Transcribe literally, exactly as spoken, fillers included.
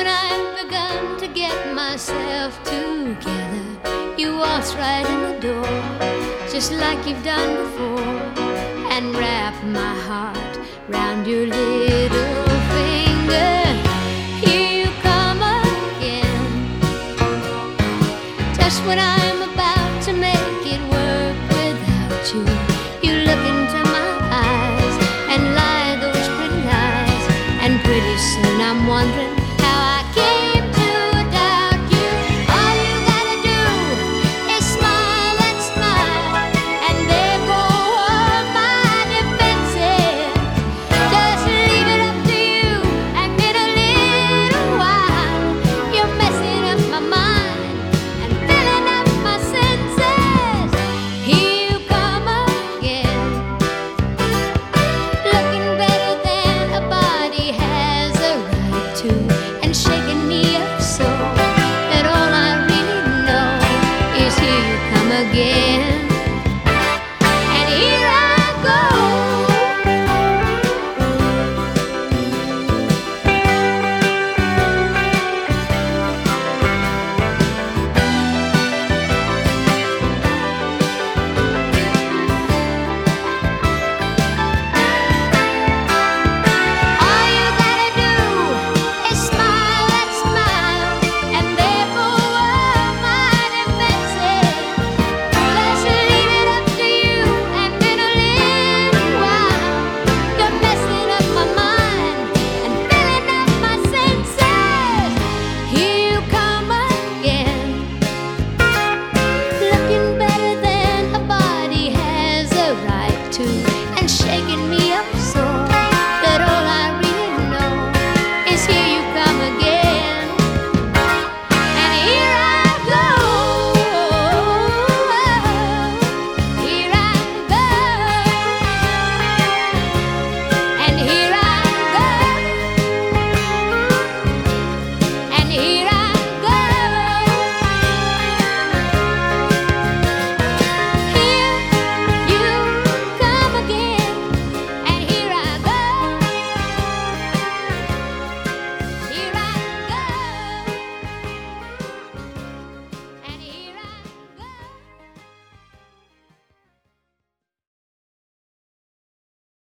when I've begun to get myself together, you waltz right in the door, just like you've done before, and wrap my heart round your little finger. Here you come again, just when I'm about to make it work without you.